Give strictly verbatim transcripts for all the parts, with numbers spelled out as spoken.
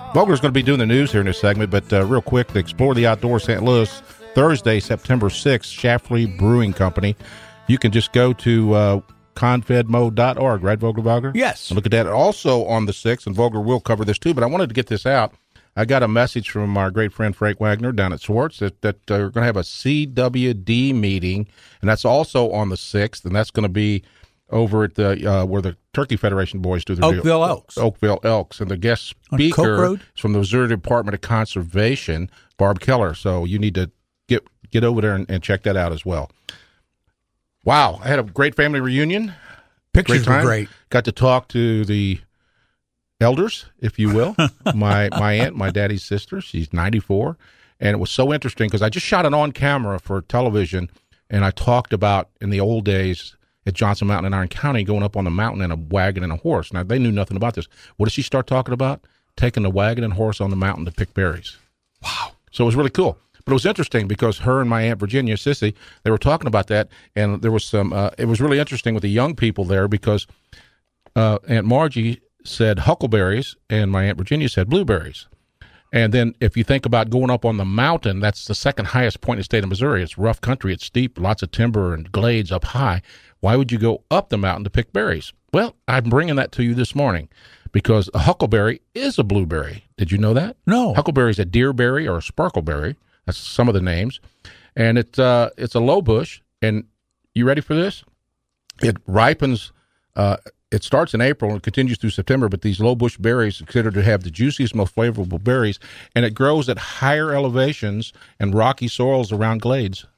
Vogler's going to be doing the news here in this segment, but uh, real quick, to Explore the Outdoors Saint Louis, Thursday, September sixth, Schlafly Brewing Company. You can just go to uh, confedmo dot org, right, Vogler Vogler? Yes. And look at that. Also on the sixth, and Vogler will cover this too, but I wanted to get this out. I got a message from our great friend Frank Wagner down at Swartz that, that uh, we're going to have a C W D meeting, and that's also on the sixth, and that's going to be over at the uh, where the Turkey Federation boys do their Oakville deal. Elks. Oakville Elks. And the guest On Coke speaker Road? is from the Missouri Department of Conservation, Barb Keller. So you need to get get over there and, and check that out as well. Wow. I had a great family reunion. Pictures Great time. were great. Got to talk to the elders, if you will. my my aunt, my daddy's sister. She's ninety-four. And it was so interesting because I just shot it on camera for television, and I talked about in the old days at Johnson Mountain in Iron County, going up on the mountain in a wagon and a horse. Now, they knew nothing about this. What did she start talking about? Taking the wagon and horse on the mountain to pick berries. Wow. So it was really cool. But it was interesting because her and my Aunt Virginia, Sissy, they were talking about that, and there was some, uh, it was really interesting with the young people there because uh, Aunt Margie said huckleberries, and my Aunt Virginia said blueberries. And then if you think about going up on the mountain, that's the second highest point in the state of Missouri. It's rough country. It's steep, lots of timber and glades up high. Why would you go up the mountain to pick berries? Well, I'm bringing that to you this morning because a huckleberry is a blueberry. Did you know that? No. Huckleberry is a deerberry or a sparkleberry. That's some of the names. And it, uh, it's a low bush. And you ready for this? It ripens, uh, it starts in April and continues through September, but these low bush berries are considered to have the juiciest, most flavorful berries, and it grows at higher elevations and rocky soils around glades.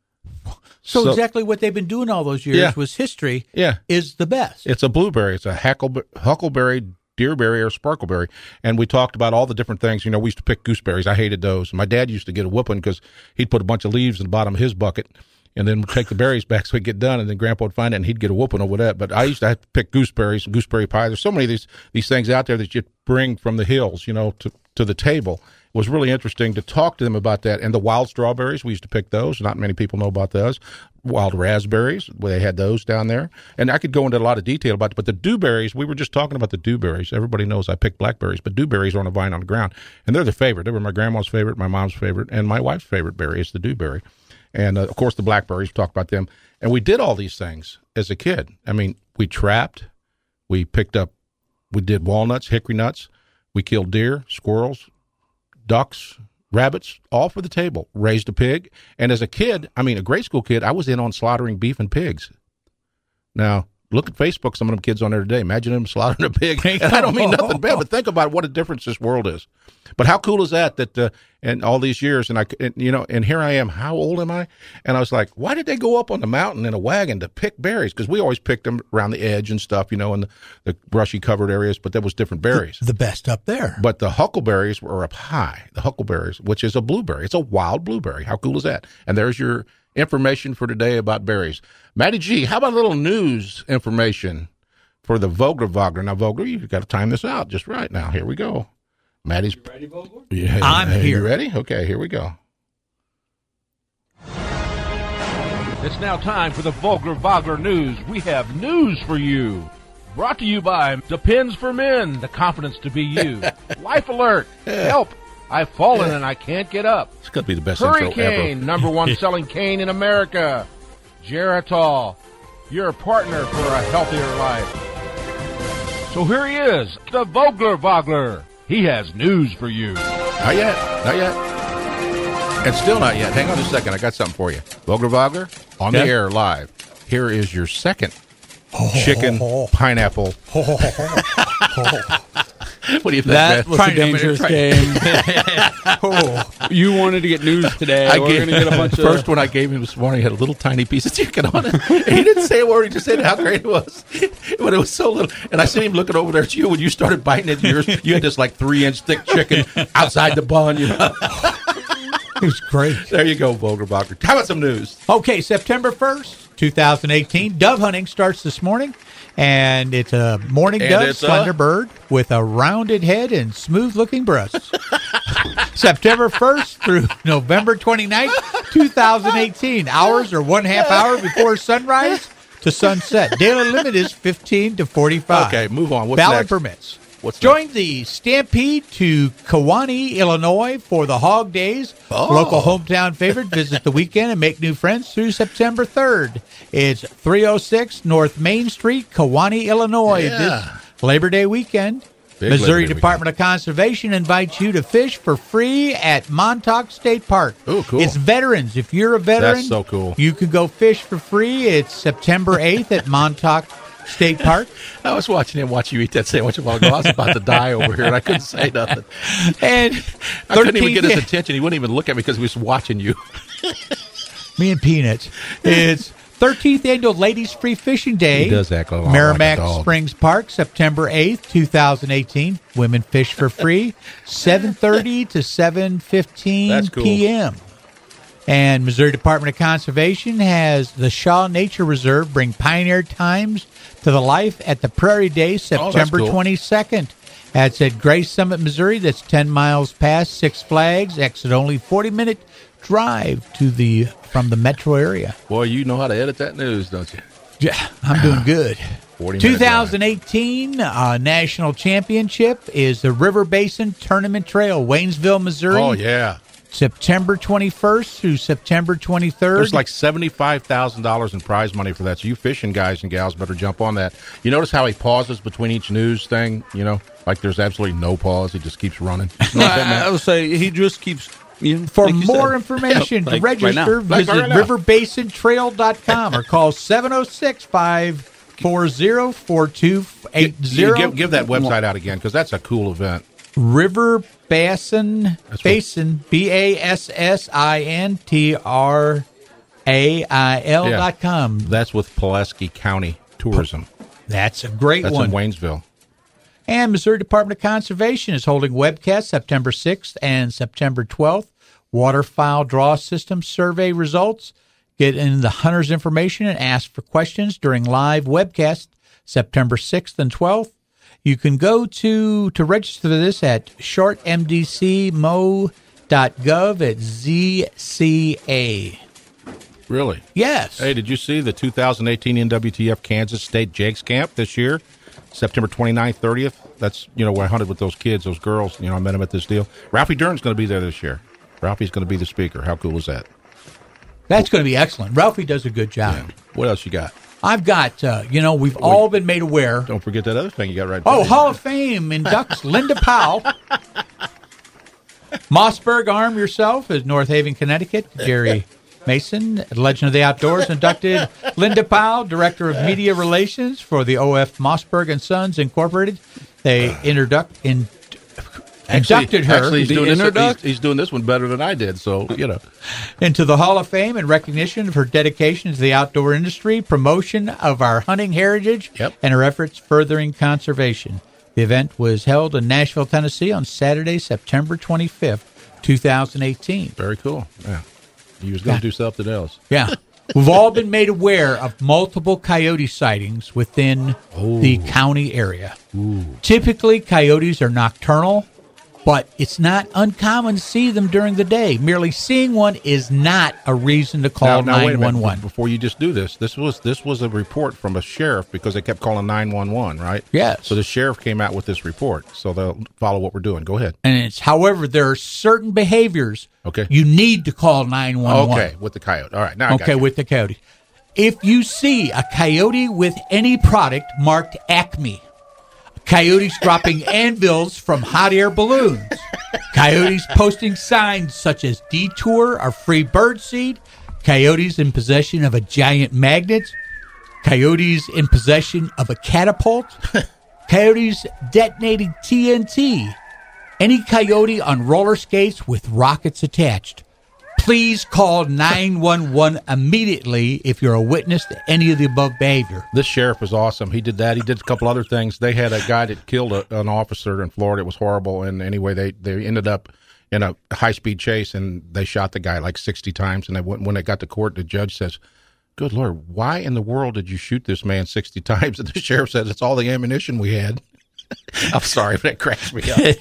So, So- exactly what they've been doing all those years Yeah. was history Yeah. is the best. It's a blueberry. It's a huckle- huckleberry, deerberry, or sparkleberry. And we talked about all the different things. You know, we used to pick gooseberries. I hated those. My dad used to get a whooping because he'd put a bunch of leaves in the bottom of his bucket and then we'd take the berries back so we'd get done, and then Grandpa would find it, and he'd get a whooping over that. But I used to have to pick gooseberries and gooseberry pie. There's so many of these, these things out there that you bring from the hills, you know, to, to the table. It was really interesting to talk to them about that. And the wild strawberries, we used to pick those. Not many people know about those. Wild raspberries, where they had those down there. And I could go into a lot of detail about it. But the dewberries, we were just talking about the dewberries. Everybody knows I pick blackberries, but dewberries are on a vine on the ground. And they're the favorite. They were my grandma's favorite, my mom's favorite, and my wife's favorite berry is the dewberry. And, uh, of course, the blackberries, we talked about them. And we did all these things as a kid. I mean, we trapped. We picked up, we did walnuts, hickory nuts. We killed deer, squirrels, ducks, rabbits, all for the table. Raised a pig. And as a kid, I mean, a grade school kid, I was in on slaughtering beef and pigs. Now, look at Facebook, some of them kids on there today. Imagine them slaughtering a pig. And I don't mean nothing bad, but think about what a difference this world is. But how cool is that, that uh, in all these years, and I, and, you know, and here I am, how old am I? And I was like, why did they go up on the mountain in a wagon to pick berries? Because we always picked them around the edge and stuff, you know, in the, the brushy covered areas, but there was different berries. The best up there. But the huckleberries were up high, the huckleberries, which is a blueberry. It's a wild blueberry. How cool is that? And there's your information for today about berries. Matty G, how about a little news information for the Vogler Vogler? Now, Vogler, you've got to time this out just right now. Here we go. Matty's. You ready, Vogler? Yeah, I'm hey, here. You ready? Okay, here we go. It's now time for the Vogler Vogler News. We have news for you. Brought to you by Depends for Men, the confidence to be you. Life Alert, help, I've fallen and I can't get up. It's going to be the best intro Hurricane, ever. number one selling cane in America. Geritol, your partner for a healthier life. So here he is, the Vogler Vogler. He has news for you. Not yet. Not yet. And still not yet. Hang on just a second. I got something for you. Vogler Vogler, on Yeah. the air live. Here is your second chicken pineapple. What do you think, That man? was a dangerous game. Oh, you wanted to get news today. I We're gave, going to get a bunch the of... first one I gave him this morning had a little tiny piece of chicken on it. And he didn't say a word. He just said how great it was. But it was so little. And I seen him looking over there at you when you started biting into yours. You had this like three-inch thick chicken outside the bun, you know. It was great. There you go, Vogler Vogler. How about some news? Okay, September first, twenty eighteen. Dove hunting starts this morning, and it's a mourning And dove, it's a- slender bird with a rounded head and smooth-looking breasts. September first through November twenty-ninth, twenty eighteen. Hours are one half hour before sunrise to sunset. Daily limit is fifteen to forty-five. Okay, move on. What's Valid next? permits. What's Join the Stampede to Kewanee, Illinois for the Hog Days. Oh. Local hometown favorite. Visit the weekend and make new friends through September third. It's three oh six North Main Street, Kewanee, Illinois. Yeah. This Labor Day weekend. Big Missouri Labor Day Department of Conservation invites you to fish for free at Montauk State Park. Oh, cool. It's veterans. If you're a veteran, That's so cool. you can go fish for free. It's September eighth at Montauk State Park. I was watching him watch you eat that sandwich a while ago. I was about to die over here, and I couldn't say nothing. And I couldn't even get his thirteenth attention. He wouldn't even look at me because he was watching you. Me and Peanuts. It's thirteenth Annual Ladies Free Fishing Day. He does act a lot like Merrimack a dog. Springs Park, September eighth, twenty eighteen. Women fish for free, seven thirty to seven fifteen That's cool. p.m. And Missouri Department of Conservation has the Shaw Nature Reserve bring pioneer times to the life at the Prairie Day, September cool. twenty-second. That's at Grace Summit, Missouri. That's ten miles past Six Flags. Exit only forty-minute drive to the from the metro area. Boy, you know how to edit that news, don't you? Yeah, I'm doing good. forty minute twenty eighteen uh, National Championship is the River Basin Tournament Trail, Waynesville, Missouri. Oh, yeah. September twenty-first through September twenty-third. There's like seventy-five thousand dollars in prize money for that. So you fishing guys and gals better jump on that. You notice how he pauses between each news thing? You know, like there's absolutely no pause. He just keeps running. You know what that I, meant? I would say he just keeps. You know, For like you more said. information, Yeah, to like right register, now. Like visit right now. river basin trail dot com or call seven oh six, five four zero, four two eight You zero. give, give that website out again because that's a cool event. River Basin, That's what- Basin, B A S S I N T R A I L Yeah. dot com. That's with Pulaski County Tourism. That's a great That's one. in Waynesville. And Missouri Department of Conservation is holding webcasts September sixth and September twelfth. Waterfowl draw system survey results. Get in the hunter's information and ask for questions during live webcast September sixth and twelfth. You can go to to register for this at short m d c mo dot gov at Z C A. Really? Yes. Hey, did you see the two thousand eighteen N W T F Kansas State Jakes Camp this year? September twenty-ninth, thirtieth. That's, you know, where I hunted with those kids, those girls. You know, I met them at this deal. Ralphie Dern's going to be there this year. Ralphie's going to be the speaker. How cool is that? That's going to be excellent. Ralphie does a good job. Yeah. What else you got? I've got, uh, you know, we've all been made aware. Don't forget that other thing you got right Oh, there. Hall of Fame inducts Linda Powell. Mossberg, arm yourself, is North Haven, Connecticut. Jerry Mason, Legend of the Outdoors, inducted Linda Powell, Director of Media Relations for the O F Mossberg and Sons Incorporated. They introduct in, inducted her Actually, he's The doing, this, introduct- he's, he's doing this one better than I did. So, you know. into the Hall of Fame in recognition of her dedication to the outdoor industry, promotion of our hunting heritage, Yep. and her efforts furthering conservation. The event was held in Nashville, Tennessee on Saturday, September twenty-fifth, twenty eighteen. Very cool. Yeah. He was going to do something else. Yeah. We've all been made aware of multiple coyote sightings within the county area. Typically, coyotes are nocturnal, but it's not uncommon to see them during the day. Merely seeing one is not a reason to call now, now, wait a nine minute. one one. Before you just do this, this was this was a report from a sheriff because they kept calling nine one one, right? Yes. So the sheriff came out with this report. So they'll follow what we're doing. Go ahead. And it's, however, there are certain behaviors Okay. you need to call nine one one. Okay, with the coyote. All right, now I got Okay, you. with the coyote. If you see a coyote with any product marked Acme, coyotes dropping anvils from hot air balloons, coyotes posting signs such as detour or free bird seed, coyotes in possession of a giant magnet, coyotes in possession of a catapult, coyotes detonating T N T, any coyote on roller skates with rockets attached. Please call nine one one immediately if you're a witness to any of the above behavior. This sheriff was awesome. He did that. He did a couple other things. They had a guy that killed a, an officer in Florida. It was horrible. And anyway, they, they ended up in a high-speed chase, and they shot the guy like sixty times. And they went, when they got to court, the judge says, good Lord, why in the world did you shoot this man sixty times? And the sheriff says, it's all the ammunition we had. I'm sorry, but that cracks me up.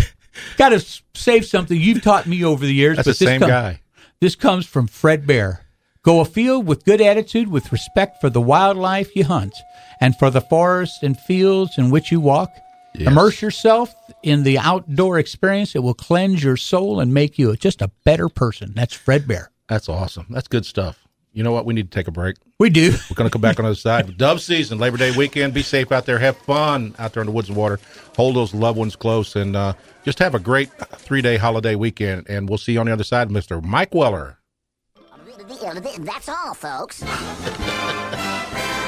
Got to save something you've taught me over the years. That's but the this same com- guy. This comes from Fred Bear. Go afield with good attitude, with respect for the wildlife you hunt, and for the forests and fields in which you walk. Yes. Immerse yourself in the outdoor experience. It will cleanse your soul and make you just a better person. That's Fred Bear. That's awesome. That's good stuff. You know what? We need to take a break. We do. We're going to come back on the other side. Dove season, Labor Day weekend. Be safe out there. Have fun out there in the woods and water. Hold those loved ones close, and uh, just have a great three-day holiday weekend. And we'll see you on the other side, Mister Mike Weller. That's all, folks.